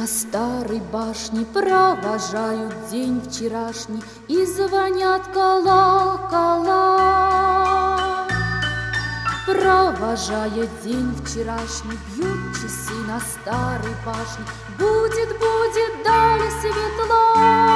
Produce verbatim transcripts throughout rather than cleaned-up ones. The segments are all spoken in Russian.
старой башне провожают день вчерашний и звонят колокола. Провожая день вчерашний, бьют часы на старой башне. Будет, будет далее светло.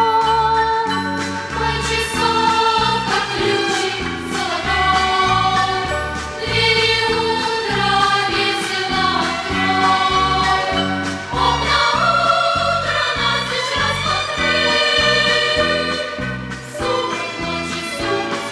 Мой часов, как ключик золотой, двери утра весело открой. Окна утра настежь распахни, сумрак ночи, сумрак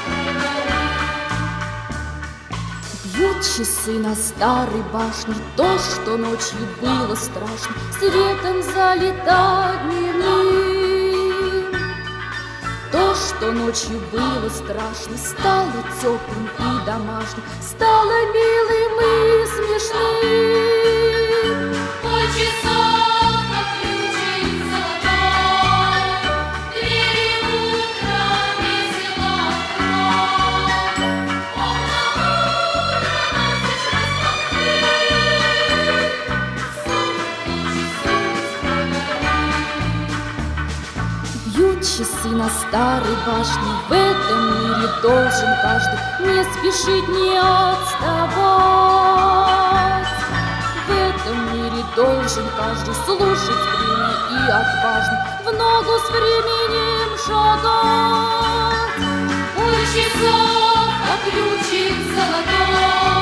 скорой. Бьют часы на старой башне, то, что ночью было страшно, светом залито дневным. То, что ночью было страшно, стало теплым и домашним, стало милым и смешным. Мой часов, как ключик золотой, двери утра весело открой. Окна утра настежь распахни, сумрак ночи, сумрак скорей. Бьют часы на старой башне, в этом мире должен каждый не спешить, не отставать. В этом мире должен каждый слушать время и отважно в ногу с временем шагать. Мой часов, как ключик золотой,